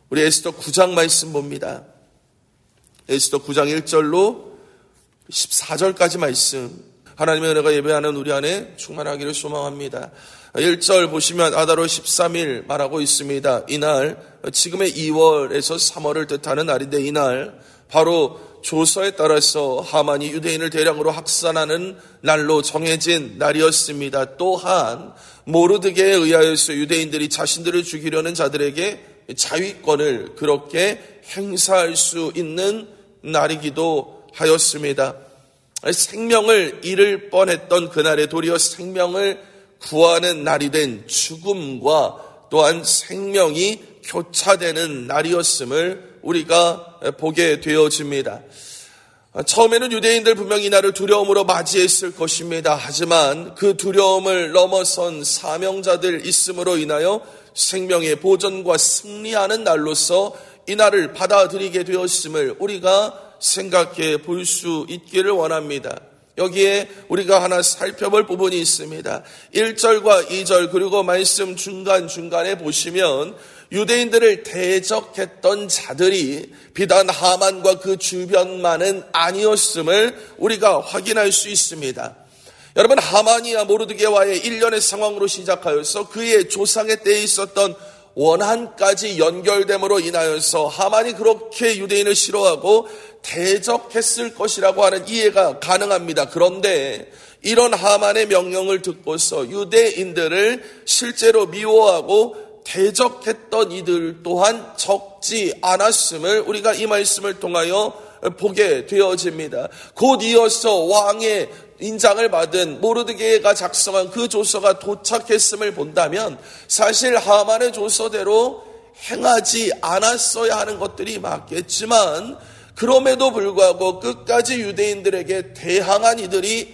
우리 에스더 9장 말씀 봅니다. 에스더 9장 1절로 14절까지 말씀, 하나님의 은혜가 예배하는 우리 안에 충만하기를 소망합니다. 1절 보시면 아다로 13일 말하고 있습니다. 이날, 지금의 2월에서 3월을 뜻하는 날인데, 이날 바로 조서에 따라서 하만이 유대인을 대량으로 학살하는 날로 정해진 날이었습니다. 또한 모르드게에 의하여서 유대인들이 자신들을 죽이려는 자들에게 자위권을 그렇게 행사할 수 있는 날이기도 하였습니다. 생명을 잃을 뻔했던 그날에 도리어 생명을 구하는 날이 된 죽음과 또한 생명이 교차되는 날이었음을 우리가 보게 되어집니다. 처음에는 유대인들 분명히 이 날을 두려움으로 맞이했을 것입니다. 하지만 그 두려움을 넘어선 사명자들 있음으로 인하여 생명의 보존과 승리하는 날로서 이 날을 받아들이게 되었음을 우리가 생각해 볼 수 있기를 원합니다. 여기에 우리가 하나 살펴볼 부분이 있습니다. 1절과 2절 그리고 말씀 중간중간에 보시면 유대인들을 대적했던 자들이 비단 하만과 그 주변만은 아니었음을 우리가 확인할 수 있습니다. 여러분, 하만이야 모르드게와의 일련의 상황으로 시작하여서 그의 조상의 때에 있었던 원한까지 연결됨으로 인하여서 하만이 그렇게 유대인을 싫어하고 대적했을 것이라고 하는 이해가 가능합니다. 그런데 이런 하만의 명령을 듣고서 유대인들을 실제로 미워하고 대적했던 이들 또한 적지 않았음을 우리가 이 말씀을 통하여 보게 되어집니다. 곧 이어서 왕의 인장을 받은 모르드게가 작성한 그 조서가 도착했음을 본다면 사실 하만의 조서대로 행하지 않았어야 하는 것들이 맞겠지만 그럼에도 불구하고 끝까지 유대인들에게 대항한 이들이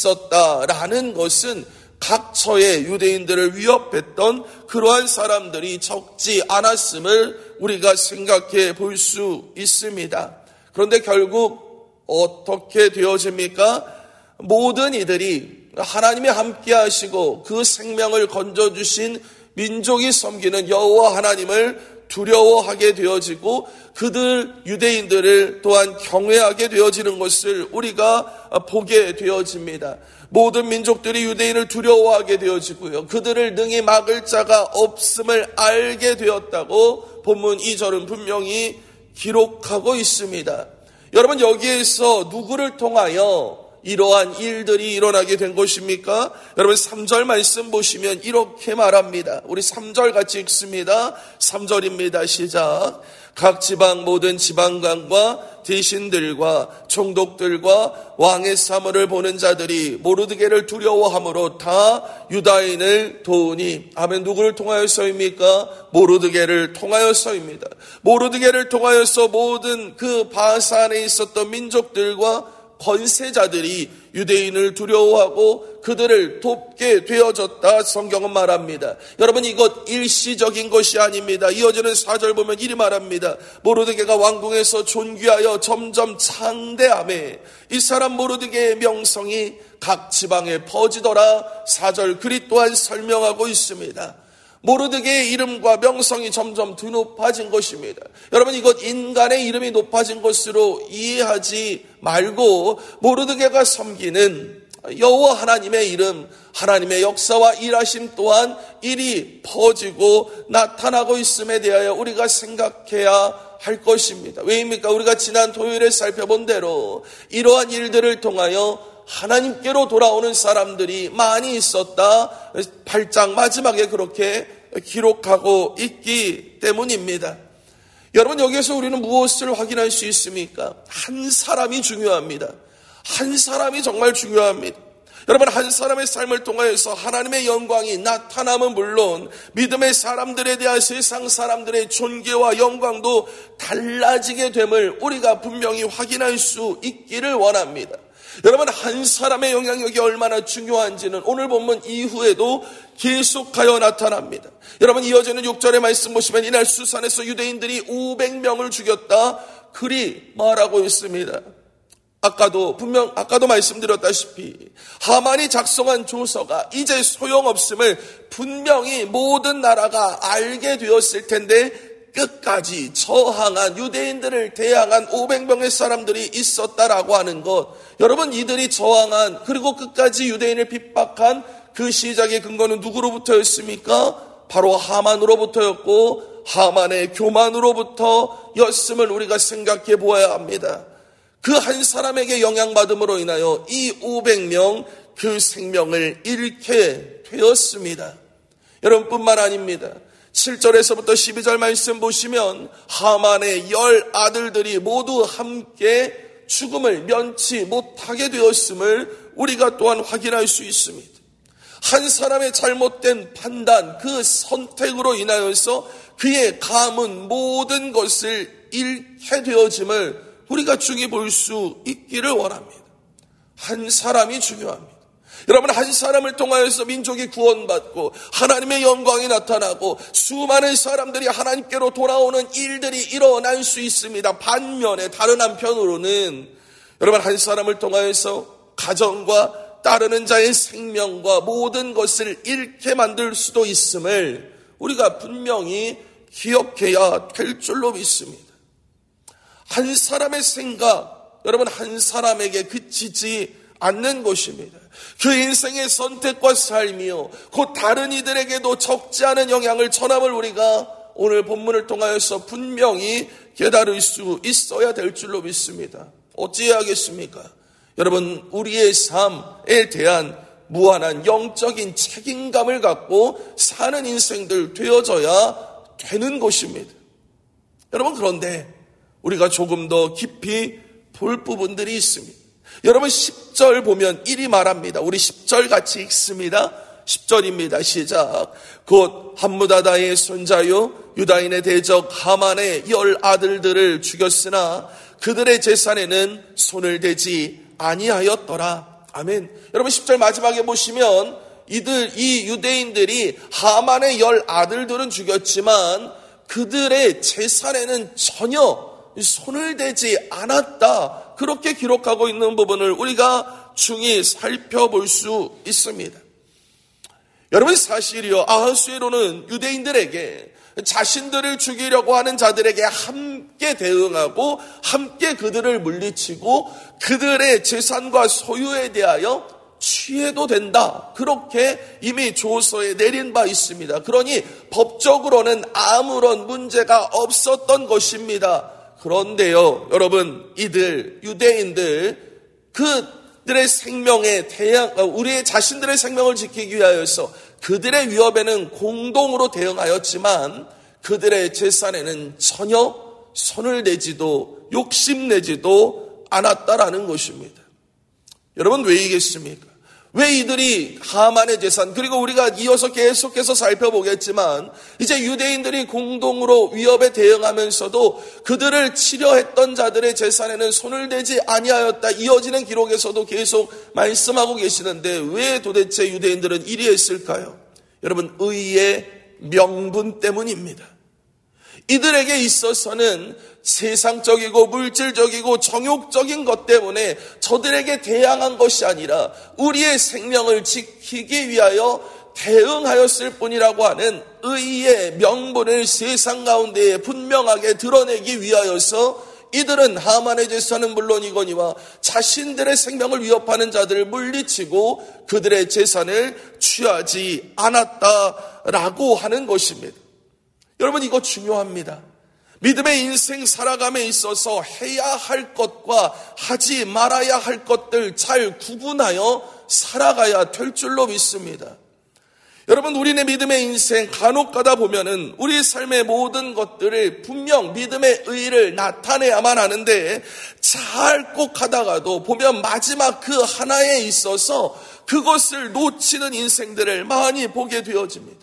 있었다라는 것은 각처의 유대인들을 위협했던 그러한 사람들이 적지 않았음을 우리가 생각해 볼 수 있습니다. 그런데 결국 어떻게 되어집니까? 모든 이들이 하나님이 함께 하시고 그 생명을 건져주신 민족이 섬기는 여호와 하나님을 두려워하게 되어지고 그들 유대인들을 또한 경외하게 되어지는 것을 우리가 보게 되어집니다. 모든 민족들이 유대인을 두려워하게 되어지고요. 그들을 능히 막을 자가 없음을 알게 되었다고 본문 2절은 분명히 기록하고 있습니다. 여러분, 여기에서 누구를 통하여 이러한 일들이 일어나게 된 것입니까? 여러분 3절 말씀 보시면 이렇게 말합니다. 우리 3절 같이 읽습니다. 3절입니다. 시작. 각 지방 모든 지방관과 대신들과 총독들과 왕의 사물을 보는 자들이 모르드게를 두려워함으로 다 유다인을 도우니. 아멘. 누구를 통하여서입니까? 모르드게를 통하여서입니다. 모르드게를 통하여서 모든 그 바산에 있었던 민족들과 권세자들이 유대인을 두려워하고 그들을 돕게 되어졌다 성경은 말합니다. 여러분, 이것 일시적인 것이 아닙니다. 이어지는 4절 보면 이리 말합니다. 모르드게가 왕궁에서 존귀하여 점점 창대하매 이 사람 모르드게의 명성이 각 지방에 퍼지더라. 4절 그리 또한 설명하고 있습니다. 모르드게의 이름과 명성이 점점 드높아진 것입니다. 여러분, 이것 인간의 이름이 높아진 것으로 이해하지 말고 모르드게가 섬기는 여호와 하나님의 이름, 하나님의 역사와 일하심 또한 이리 퍼지고 나타나고 있음에 대하여 우리가 생각해야 할 것입니다. 왜입니까? 우리가 지난 토요일에 살펴본 대로 이러한 일들을 통하여 하나님께로 돌아오는 사람들이 많이 있었다. 8장 마지막에 그렇게 기록하고 있기 때문입니다. 여러분, 여기에서 우리는 무엇을 확인할 수 있습니까? 한 사람이 중요합니다. 한 사람이 정말 중요합니다. 여러분, 한 사람의 삶을 통하여서 하나님의 영광이 나타남은 물론 믿음의 사람들에 대한 세상 사람들의 존귀와 영광도 달라지게 됨을 우리가 분명히 확인할 수 있기를 원합니다. 여러분, 한 사람의 영향력이 얼마나 중요한지는 오늘 본문 이후에도 계속하여 나타납니다. 여러분, 이어지는 6절의 말씀 보시면 이날 수산에서 유대인들이 500명을 죽였다 그리 말하고 있습니다. 아까도 말씀드렸다시피 하만이 작성한 조서가 이제 소용없음을 분명히 모든 나라가 알게 되었을 텐데 끝까지 저항한 유대인들을 대항한 500명의 사람들이 있었다라고 하는 것, 여러분 이들이 저항한 그리고 끝까지 유대인을 핍박한 그 시작의 근거는 누구로부터였습니까? 바로 하만으로부터였고 하만의 교만으로부터였음을 우리가 생각해 보아야 합니다. 그 한 사람에게 영향받음으로 인하여 이 500명 그 생명을 잃게 되었습니다. 여러분뿐만 아닙니다. 7절에서부터 12절 말씀 보시면 하만의 10 아들들이 모두 함께 죽음을 면치 못하게 되었음을 우리가 또한 확인할 수 있습니다. 한 사람의 잘못된 판단, 그 선택으로 인하여서 그의 감은 모든 것을 잃게 되어짐을 우리가 중히 볼 수 있기를 원합니다. 한 사람이 중요합니다. 여러분, 한 사람을 통하여서 민족이 구원받고 하나님의 영광이 나타나고 수많은 사람들이 하나님께로 돌아오는 일들이 일어날 수 있습니다. 반면에 다른 한편으로는 여러분, 한 사람을 통하여서 가정과 따르는 자의 생명과 모든 것을 잃게 만들 수도 있음을 우리가 분명히 기억해야 될 줄로 믿습니다. 한 사람의 생각, 여러분 한 사람에게 그치지 않는 것입니다. 그 인생의 선택과 삶이요, 곧 다른 이들에게도 적지 않은 영향을 전함을 우리가 오늘 본문을 통하여서 분명히 깨달을 수 있어야 될 줄로 믿습니다. 어찌해야겠습니까? 여러분, 우리의 삶에 대한 무한한 영적인 책임감을 갖고 사는 인생들 되어져야 되는 것입니다. 여러분, 그런데 우리가 조금 더 깊이 볼 부분들이 있습니다. 여러분, 10절 보면 이리 말합니다. 우리 10절 같이 읽습니다. 10절입니다. 시작. 곧 함무다다의 손자요 유다인의 대적 하만의 10 아들들을 죽였으나 그들의 재산에는 손을 대지 아니하였더라. 아멘. 여러분, 10절 마지막에 보시면 이 유대인들이 하만의 10 아들들은 죽였지만 그들의 재산에는 전혀 손을 대지 않았다. 그렇게 기록하고 있는 부분을 우리가 중히 살펴볼 수 있습니다. 여러분, 사실이요, 아하수에로는 유대인들에게 자신들을 죽이려고 하는 자들에게 함께 대응하고 함께 그들을 물리치고 그들의 재산과 소유에 대하여 취해도 된다. 그렇게 이미 조서에 내린 바 있습니다. 그러니 법적으로는 아무런 문제가 없었던 것입니다. 그런데요, 여러분, 이들 유대인들 그들의 생명에 우리의 자신들의 생명을 지키기 위하여서 그들의 위협에는 공동으로 대응하였지만 그들의 재산에는 전혀 손을 내지도 욕심내지도 않았다라는 것입니다. 여러분, 왜 이겠습니까? 왜 이들이 하만의 재산, 그리고 우리가 이어서 계속해서 살펴보겠지만 이제 유대인들이 공동으로 위협에 대응하면서도 그들을 치려했던 자들의 재산에는 손을 대지 아니하였다, 이어지는 기록에서도 계속 말씀하고 계시는데 왜 도대체 유대인들은 이리 했을까요? 여러분, 의의 명분 때문입니다. 이들에게 있어서는 세상적이고 물질적이고 정욕적인 것 때문에 저들에게 대항한 것이 아니라 우리의 생명을 지키기 위하여 대응하였을 뿐이라고 하는 의의 명분을 세상 가운데에 분명하게 드러내기 위하여서 이들은 하만의 재산은 물론이거니와 자신들의 생명을 위협하는 자들을 물리치고 그들의 재산을 취하지 않았다라고 하는 것입니다. 여러분, 이거 중요합니다. 믿음의 인생 살아감에 있어서 해야 할 것과 하지 말아야 할 것들 잘 구분하여 살아가야 될 줄로 믿습니다. 여러분, 우리네 믿음의 인생 간혹 가다 보면은 우리 삶의 모든 것들을 분명 믿음의 의의를 나타내야만 하는데 잘 꼭 하다가도 보면 마지막 그 하나에 있어서 그것을 놓치는 인생들을 많이 보게 되어집니다.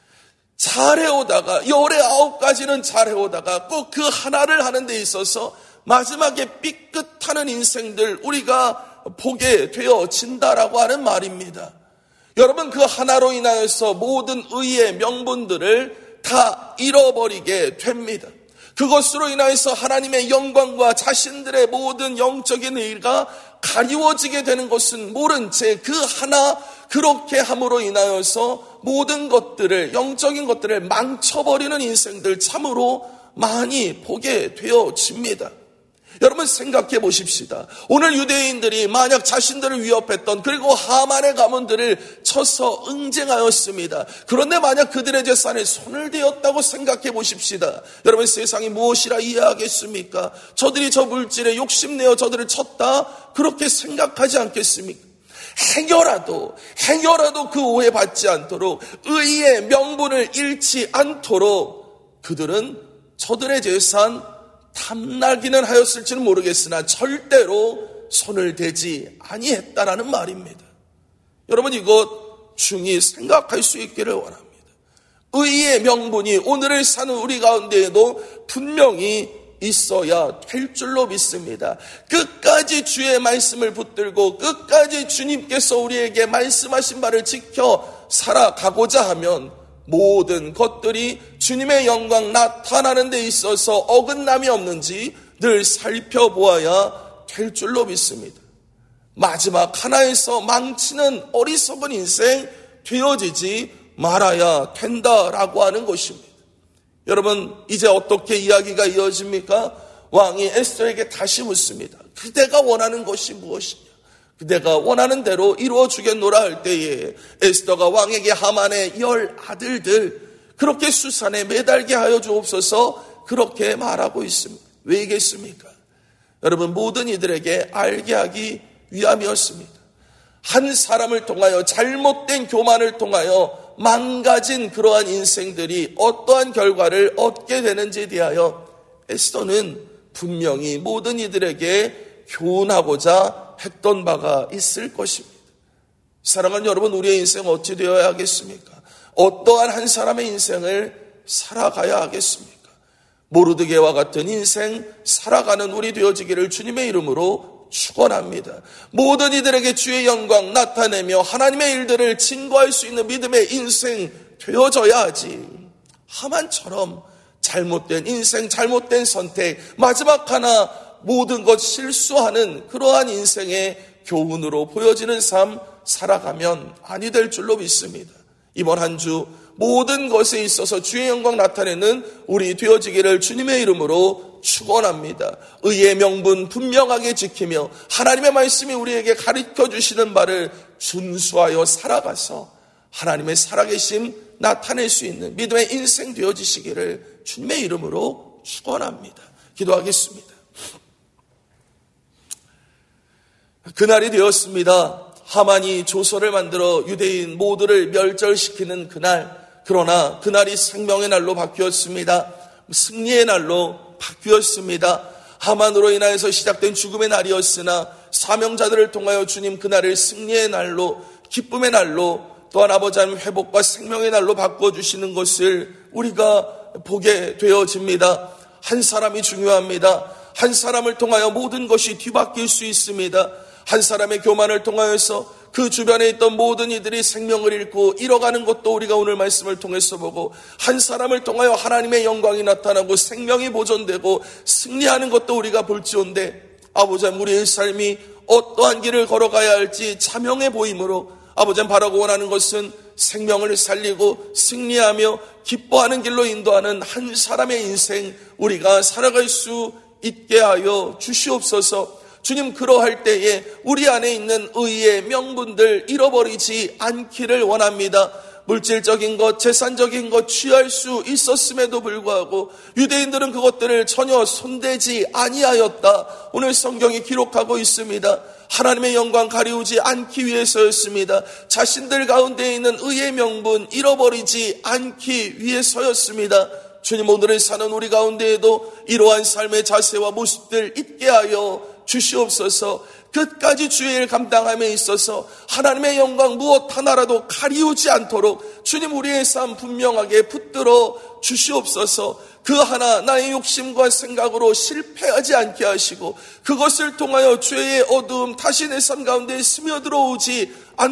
잘해오다가 19가지는 잘해오다가 꼭 그 하나를 하는 데 있어서 마지막에 삐끗하는 인생들 우리가 보게 되어진다라고 하는 말입니다. 여러분, 그 하나로 인하여서 모든 의의 명분들을 다 잃어버리게 됩니다. 그것으로 인하여서 하나님의 영광과 자신들의 모든 영적인 의가 가리워지게 되는 것은 모른 채 그 하나 그렇게 함으로 인하여서 모든 것들을, 영적인 것들을 망쳐버리는 인생들 참으로 많이 보게 되어집니다. 여러분 생각해 보십시다. 오늘 유대인들이 만약 자신들을 위협했던 그리고 하만의 가문들을 쳐서 응징하였습니다. 그런데 만약 그들의 재산에 손을 대었다고 생각해 보십시다. 여러분 세상이 무엇이라 이해하겠습니까? 저들이 저 물질에 욕심내어 저들을 쳤다 그렇게 생각하지 않겠습니까? 행여라도 그 오해받지 않도록 의의 명분을 잃지 않도록 그들은 저들의 재산 탐나기는 하였을지는 모르겠으나 절대로 손을 대지 아니했다라는 말입니다. 여러분 이것 중히 생각할 수 있기를 원합니다. 의의 명분이 오늘을 사는 우리 가운데에도 분명히 있어야 될 줄로 믿습니다. 끝까지 주의 말씀을 붙들고 끝까지 주님께서 우리에게 말씀하신 바를 지켜 살아가고자 하면 모든 것들이 주님의 영광 나타나는 데 있어서 어긋남이 없는지 늘 살펴보아야 될 줄로 믿습니다. 마지막 하나에서 망치는 어리석은 인생 되어지지 말아야 된다라고 하는 것입니다. 여러분 이제 어떻게 이야기가 이어집니까? 왕이 에스더에게 다시 묻습니다. 그대가 원하는 것이 무엇이냐? 그대가 원하는 대로 이루어 주겠노라 할 때에 에스더가 왕에게 하만의 10 아들들 그렇게 수산에 매달게 하여 주옵소서 그렇게 말하고 있습니다. 왜이겠습니까? 여러분 모든 이들에게 알게 하기 위함이었습니다. 한 사람을 통하여 잘못된 교만을 통하여 망가진 그러한 인생들이 어떠한 결과를 얻게 되는지에 대하여 에스더는 분명히 모든 이들에게 교훈하고자 했던 바가 있을 것입니다. 사랑하는 여러분 우리의 인생 어찌 되어야 하겠습니까? 어떠한 한 사람의 인생을 살아가야 하겠습니까? 모르드게와 같은 인생 살아가는 우리 되어지기를 주님의 이름으로 축원합니다. 모든 이들에게 주의 영광 나타내며 하나님의 일들을 증거할 수 있는 믿음의 인생 되어져야 하지. 하만처럼 잘못된 인생, 잘못된 선택, 마지막 하나 모든 것 실수하는 그러한 인생의 교훈으로 보여지는 삶 살아가면 아니 될 줄로 믿습니다. 이번 한 주 모든 것에 있어서 주의 영광 나타내는 우리 되어지기를 주님의 이름으로 축원합니다. 의의 명분 분명하게 지키며 하나님의 말씀이 우리에게 가르쳐 주시는 바를 준수하여 살아가서 하나님의 살아계심 나타낼 수 있는 믿음의 인생 되어지시기를 주님의 이름으로 축원합니다. 기도하겠습니다. 그날이 되었습니다. 하만이 조서를 만들어 유대인 모두를 멸절시키는 그날, 그러나 그날이 생명의 날로 바뀌었습니다. 승리의 날로 바뀌었습니다. 하만으로 인하여서 시작된 죽음의 날이었으나 사명자들을 통하여 주님 그날을 승리의 날로, 기쁨의 날로, 또한 아버지 하나님 회복과 생명의 날로 바꿔주시는 것을 우리가 보게 되어집니다. 한 사람이 중요합니다. 한 사람을 통하여 모든 것이 뒤바뀔 수 있습니다. 한 사람의 교만을 통하여서 그 주변에 있던 모든 이들이 생명을 잃고 잃어가는 것도 우리가 오늘 말씀을 통해서 보고, 한 사람을 통하여 하나님의 영광이 나타나고 생명이 보존되고 승리하는 것도 우리가 볼지언데, 아버지 우리의 삶이 어떠한 길을 걸어가야 할지 자명해 보이므로 아버지 바라고 원하는 것은 생명을 살리고 승리하며 기뻐하는 길로 인도하는 한 사람의 인생 우리가 살아갈 수 있게 하여 주시옵소서. 주님 그러할 때에 우리 안에 있는 의의 명분들 잃어버리지 않기를 원합니다. 물질적인 것, 재산적인 것 취할 수 있었음에도 불구하고 유대인들은 그것들을 전혀 손대지 아니하였다. 오늘 성경이 기록하고 있습니다. 하나님의 영광 가리우지 않기 위해서였습니다. 자신들 가운데 있는 의의 명분 잃어버리지 않기 위해서였습니다. 주님 오늘을 사는 우리 가운데에도 이러한 삶의 자세와 모습들 있게 하여 주시옵소서. 끝까지 주의 일 감당함에 있어서 하나님의 영광 무엇 하나라도 가리우지 않도록 주님 우리의 삶 분명하게 붙들어 주시옵소서. 그 하나 나의 욕심과 생각으로 실패하지 않게 하시고 그것을 통하여 죄의 어두움 다시 내 삶 가운데 스며들어오지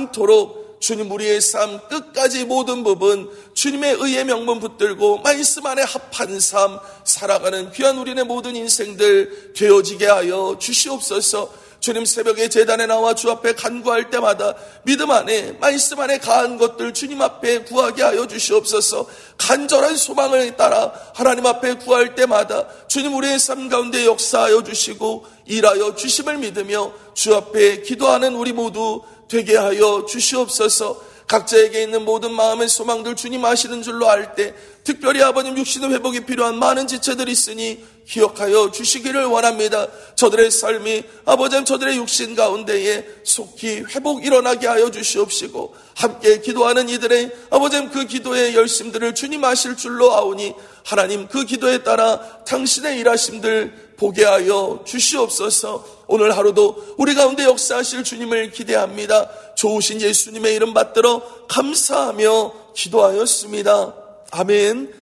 않도록 주님 우리의 삶 끝까지 모든 부분 주님의 의의 명분 붙들고 말씀 안에 합한 삶 살아가는 귀한 우리의 모든 인생들 되어지게 하여 주시옵소서. 주님 새벽에 제단에 나와 주 앞에 간구할 때마다 믿음 안에 말씀 안에 가한 것들 주님 앞에 구하게 하여 주시옵소서. 간절한 소망을 따라 하나님 앞에 구할 때마다 주님 우리의 삶 가운데 역사하여 주시고 일하여 주심을 믿으며 주 앞에 기도하는 우리 모두 되게 하여 주시옵소서. 각자에게 있는 모든 마음의 소망들 주님 아시는 줄로 알 때 특별히 아버님 육신의 회복이 필요한 많은 지체들이 있으니 기억하여 주시기를 원합니다. 저들의 삶이 아버지 저들의 육신 가운데에 속히 회복 일어나게 하여 주시옵시고 함께 기도하는 이들의 아버지 그 기도의 열심들을 주님 아실 줄로 아오니 하나님 그 기도에 따라 당신의 일하심들 보게 하여 주시옵소서. 오늘 하루도 우리 가운데 역사하실 주님을 기대합니다. 좋으신 예수님의 이름 받들어 감사하며 기도하였습니다. 아멘.